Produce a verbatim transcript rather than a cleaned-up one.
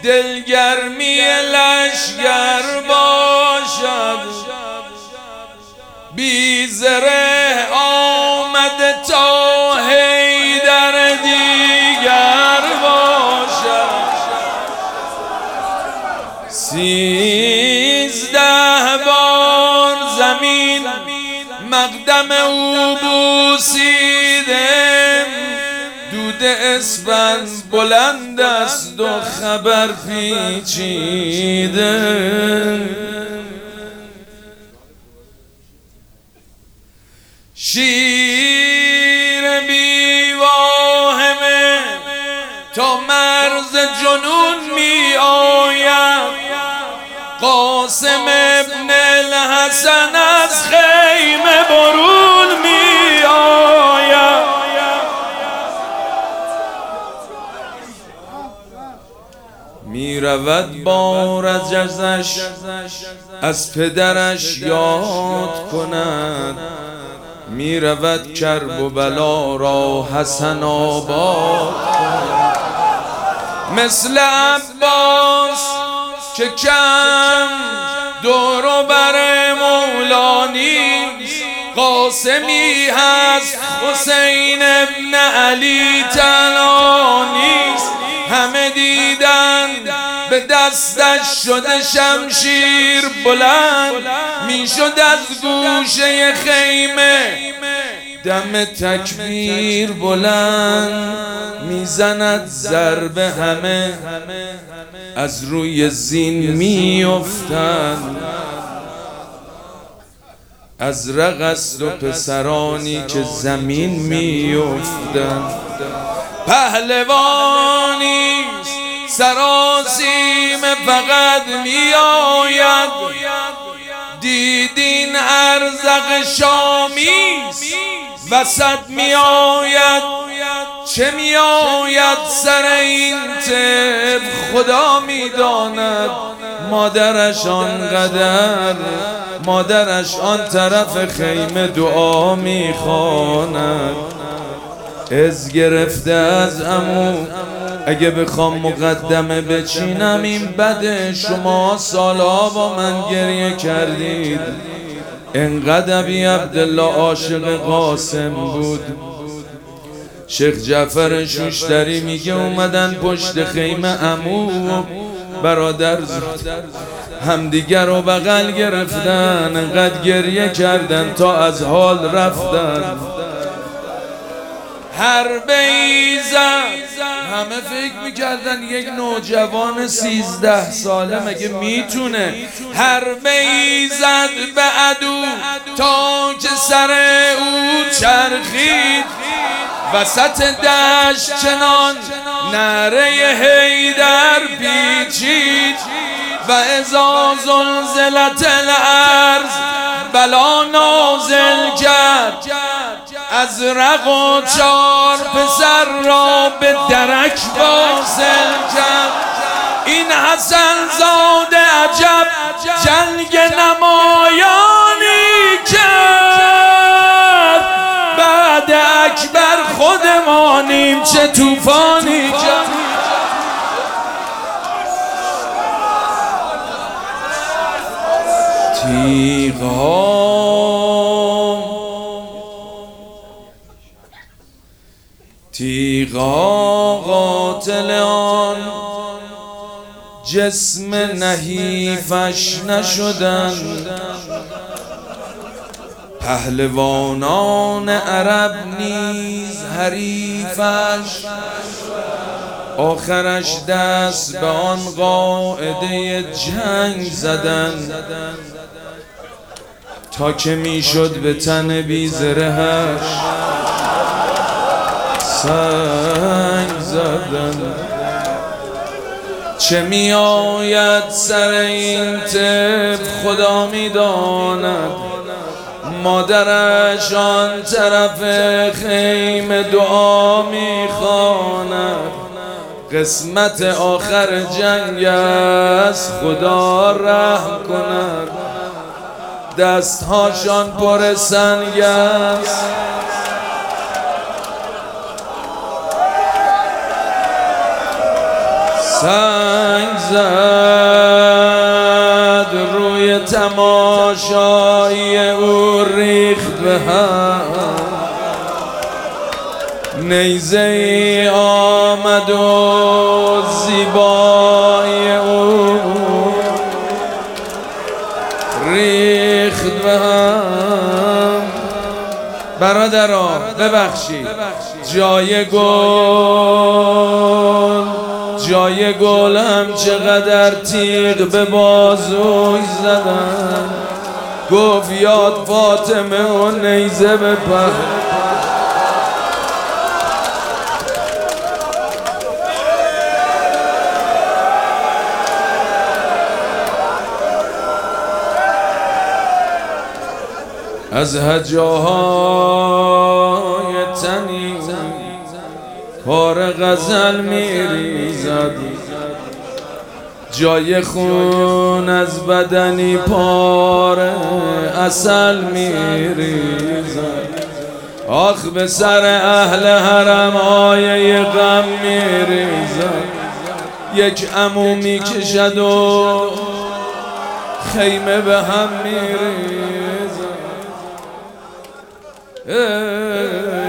دلگرمی لشگر باشد، بی زره آمده تا حیدر دیگر باشد. سیزده بار زمین مقدم او بوسیدم، دود اسفند بلند است و خبر پیچیده. شیر بیواهمه تا مرز جنون می آید، قاسم ابن الحسن از خیمه برون می آید. می رود با رجزش از پدرش یاد کند، می رود کرب و بلا را حسن آباد کند. مثل عباس که کم دور و بر مولا نیست، قاسمی هست حسین ابن علی تنها نیست. همه دیدن به دستش شده شمشیر بلند، میشد از گوشه خیمه دم تکبیر بلند. میزند ضربه همه از روی زین میافتند، از رقص و پسرانی که زمین میافتند. پهلوانی سراسیم فقط میآید، دیدین ارزق شامیست وسط میآید. چه میآید سر این طب خدا میداند، مادرش آنقدر مادرش آن طرف خیمه دعا میخواند. از گرفته از عمو اگه بخوام مقدمه بچینم این بده، شما سالها با من گریه کردید. انقدر ابی عبدالله عاشق قاسم بود. شیخ جعفر شوشتری میگه اومدن پشت خیمه عمو برادر همدیگر رو بغل گرفتن، انقدر گریه کردن تا از حال رفتن. هر بیزد همه فکر میکردن یک نوجوان سیزده ساله مگه میتونه. هر بیزد به عدو تا که سر او چرخید، وسط دشت چنان نعره حیدر پیچید. و اذا زلزلت الارض بلا نازل کرد، ازرق و چار پسر را به درک واصل کرد. این حسن زاده عجب جنگ نمایانی کرد، بعد اکبر خودمانیم چه توفانی کرد. تیغها تیغها قاتل آن جسم نحیفش نشدند، پهلوانان عرب نیز حریفش. آخرش دست به آن قاعده جنگ زدند، تا که میشد به تن بی زرهش سنگ زدن. چه می آید سر این طب خدا می داند، مادرش آن طرف خیمه دعا می خواند. قسمت آخر جنگ است خدا رحم کند، دستهاشان پر سنگ است. سنگ زد روی تماشای او ریخت به هم نیزه ای آمد و زیبایی او ریخت به هم. برادران ببخشید جای گل جای گل هم چقدر تیغ به بازوی زدن گفت یاد فاطمه و نیزه بپر از هجاهای تنی پار غزل میریزد جای خون از بدنی پار عسل میریزد آخ به سر اهل حرم آیه غم میریزد یک عمو میکشد و خیمه به هم میریزد.